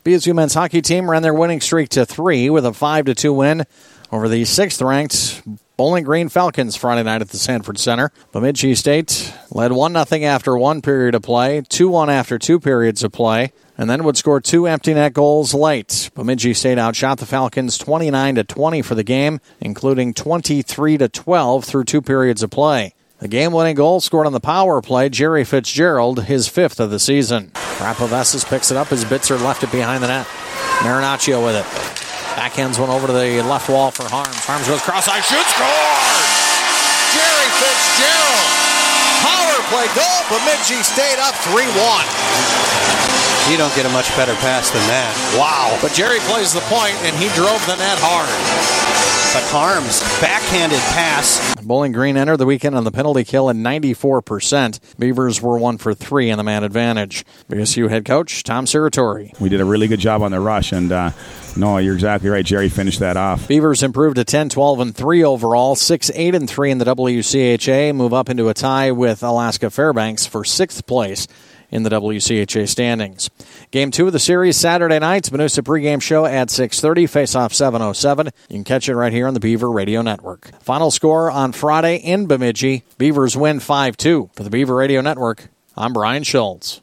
BSU men's hockey team ran their winning streak to 3 with a 5-2 win over the 6th-ranked Bowling Green Falcons Friday night at the Sanford Center. Bemidji State led 1-0 after one period of play, 2-1 after 2 periods of play, and then would score 2 empty net goals late. Bemidji State outshot the Falcons 29-20 for the game, including 23-12 through 2 periods of play. The game-winning goal scored on the power play, Jerry Fitzgerald, his 5th of the season. Rapovessis picks it up as Bitzer left it behind the net. Marinaccio with it. Backhands one over to the left wall for Harms. Harms goes cross-eye, shoots, scores! Jerry Fitzgerald. Power play goal. Bemidji State up 3-1. You don't get a much better pass than that. Wow. But Jerry plays the point, and he drove the net hard. But Harms, backhanded pass. Bowling Green entered the weekend on the penalty kill at 94%. Beavers were 1 for 3 in the man advantage. BSU head coach Tom Siratori. We did a really good job on the rush, and no, you're exactly right. Jerry finished that off. Beavers improved to 10-12-3 overall, 6-8-3 in the WCHA, move up into a tie with Alaska Fairbanks for 6th place in the WCHA standings. Game 2 of the series Saturday night. Manusa pregame show at 6:30. Face-off 7:07. You can catch it right here on the Beaver Radio Network. Final score on Friday in Bemidji. Beavers win 5-2. For the Beaver Radio Network, I'm Brian Schultz.